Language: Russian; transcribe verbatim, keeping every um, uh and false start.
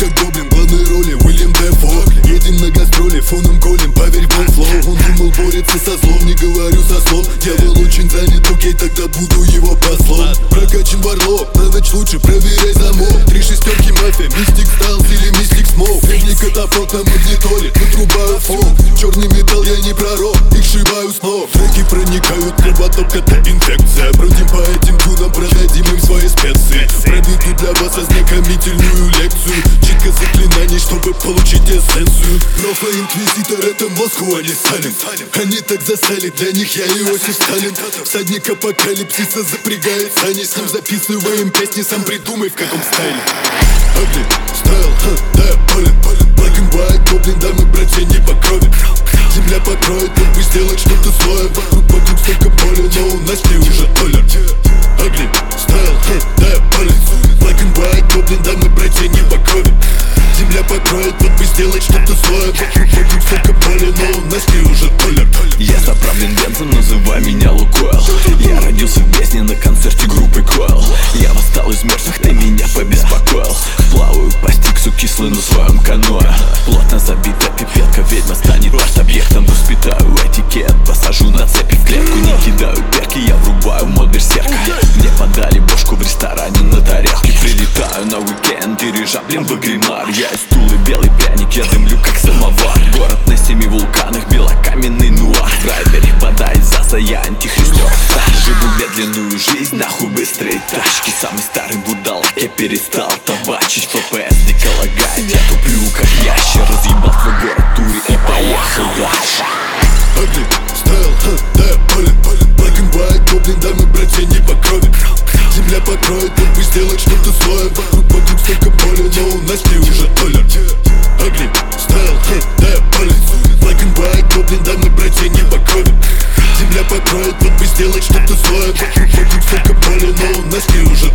как гоблин, главной роли Уильям Дефо. Едем на гастроли, фоном колем, поверь в мой флоу. Он думал борется со злом, не говорю со слов. Дьявол очень занят, окей, тогда буду его послом. Прокачан варло, на ночь лучше проверяй замок. Три шестерки мафия, мистик стайлс или мистик смоук. Верни катафот на магнитоле, отрубаю фон. Черный металл, я не пророк, их шибаю снова. Треки проникают, кровоток, это инфекция. Бродим по этим тунам, продадим им свои специи. Проведу для вас ознакомительную лекцию. Читка заклинаний, чтобы получить эссенцию. Профа инквизитор, это Москву, а не Сталин. Они так засали, для них я Иосиф Сталин. Всадник апокалипсиса запрягает сани. С ним записываем песни, сам придумай в каком стайле. Ugly style, ха, да, болен. Black and white, гоблин, да мы братья не по крови. Земля покроет, как бы сделать что-то свое. Вокруг, вокруг столько боли, но у нас ты уже толер. Ugly style, ха, да, болен. Black and white, гоблин, да мы братья не по крови. Земля покроет, вот бы сделать что-то свое. Вокруг, вокруг столько боли, но у нас ты уже толер. Я заправлен бензом, называй меня Лукойл. Я родился в бездне на концерте группы Койл. Я восстал из мертвых, ты меня побеспокоил. Плаваю по стиксу кислый на своем каное. Плотно забитая пипетка, ведьма станет арт-объектом. Воспитаю этикет, посажу на цепи в клетку. Не кидаю перки, я врубаю мод берсерка. Мне подали бошку в ресторане на тарелке. Прилетаю на уикенд, дирижаблем в Агримар. Я из Тулы, белый пряник, я дымлю как самовар. Город на семи вулканах, белокаменный нуар. Драйвер подай за я антихристер. Живу медленную жизнь, нахуй быстрые тачки. Самый старый будалок, я перестал табачить. ФПС Николагай, я туплю как ящер. Разъебал твой город туре и поехал дальше. Ugly style, ха, да, болен. Black and white, гоблин, да мы братья не по крови. Земля покроет, как бы сделать что-то свое. Вокруг, вокруг столько боли, но у нас ты уже толер. Ugly style, ха, да, болен. Black and white, гоблин, да мы братья не по крови. Земля покроет, вот бы сделать что-то свое. Вокруг, вокруг столько боли, но у нас ты уже